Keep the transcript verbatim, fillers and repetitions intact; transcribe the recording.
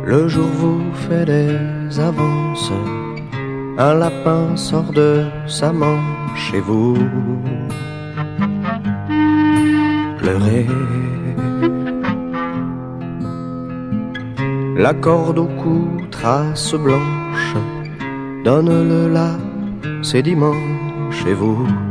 Le jour vous fait des avances, un lapin sort de sa manche et vous pleurez. La corde au cou, trace blanche, donne le là, c'est dimanche et vous